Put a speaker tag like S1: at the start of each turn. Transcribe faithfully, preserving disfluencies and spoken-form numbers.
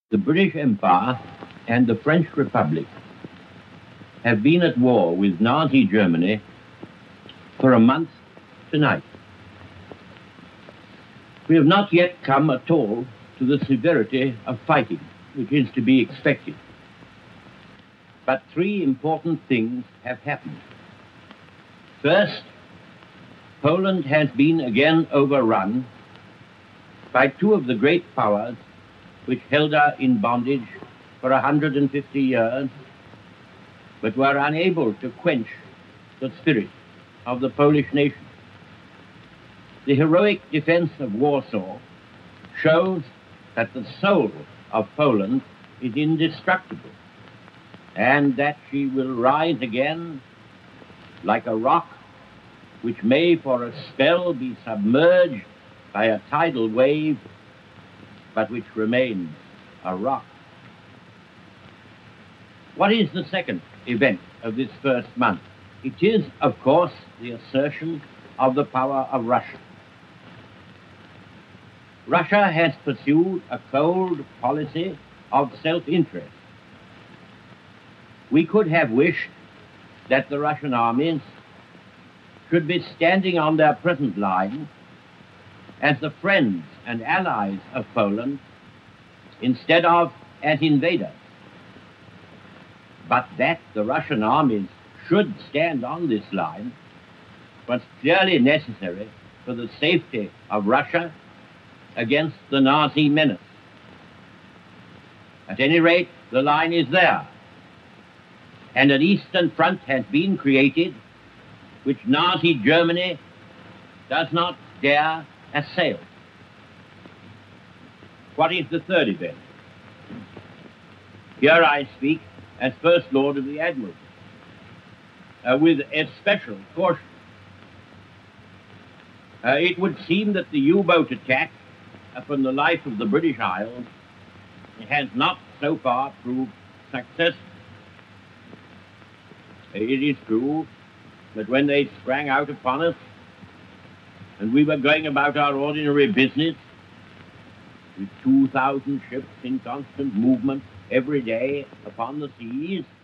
S1: The British Empire and the French Republic have been at war with Nazi Germany for a month tonight. We have not yet come at all to the severity of fighting, which is to be expected. But three important things have happened. First, Poland has been again overrun by two of the great powers which held her in bondage for one hundred fifty years, but were unable to quench the spirit of the Polish nation. The heroic defense of Warsaw shows that the soul of Poland is indestructible, and that she will rise again like a rock which may for a spell be submerged by a tidal wave, but which remains a rock. What is the second event of this first month? It is, of course, the assertion of the power of Russia. Russia has pursued a cold policy of self-interest. We could have wished that the Russian armies should be standing on their present line as the friends and allies of Poland instead of as invaders. But that the Russian armies should stand on this line was clearly necessary for the safety of Russia against the Nazi menace. At any rate, the line is there, and an eastern front has been created which Nazi Germany does not dare assail. What is the third event? Here I speak as First Lord of the Admiralty, uh, with especial caution. Uh, it would seem that the U-boat attack upon the life of the British Isles has not so far proved successful. It is true that when they sprang out upon us and we were going about our ordinary business with two thousand ships in constant movement every day upon the seas,